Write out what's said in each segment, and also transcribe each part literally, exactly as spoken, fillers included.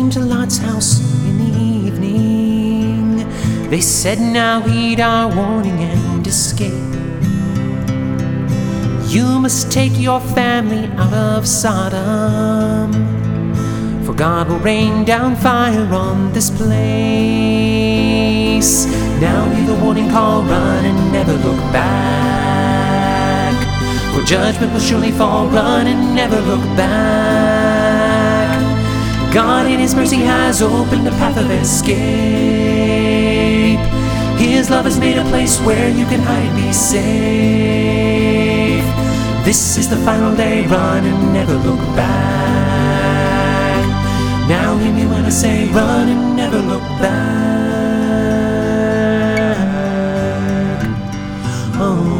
home to Lot's house in the evening. They said, now heed our warning and escape. You must take your family out of Sodom, for God will rain down fire on this place. Now hear the warning call, run and never look back, for judgment will surely fall, run and never look back. God in His mercy has opened a path of escape. His love has made a place where you can hide and be safe. This is the final day, run and never look back. Now hear me when I say, run and never look back. Oh.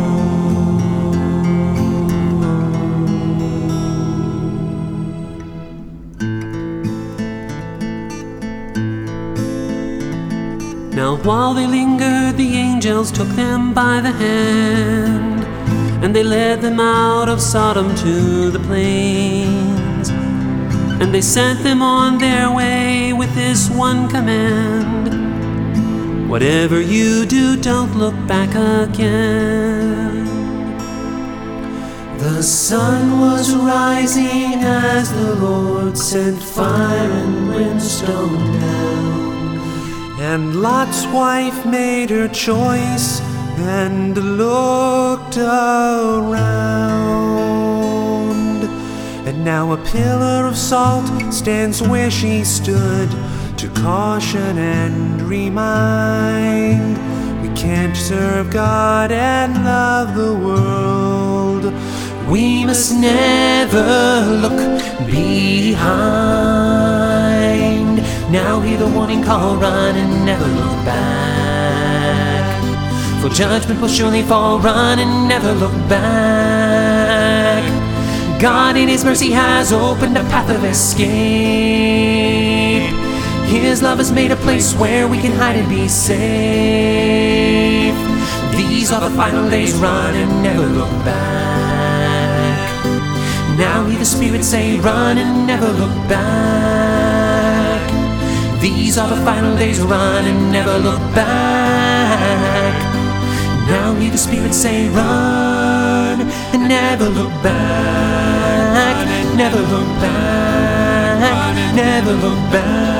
Now while they lingered, the angels took them by the hand, and they led them out of Sodom to the plains. And they sent them on their way with this one command: whatever you do, don't look back again. The sun was rising as the Lord sent fire and brimstone down, and Lot's wife made her choice and looked around. And now a pillar of salt stands where she stood, to caution and remind. We can't serve God and love the world. We must never look behind. Now hear the warning call, run and never look back, for judgment will surely fall, run and never look back. God in His mercy has opened a path of escape. His love has made a place where we can hide and be safe. These are the final days, run and never look back. Now hear the Spirit say, run and never look back. These are the final days, run and never look back. Now hear the Spirit say, run and never look back. Never look back. Never look back.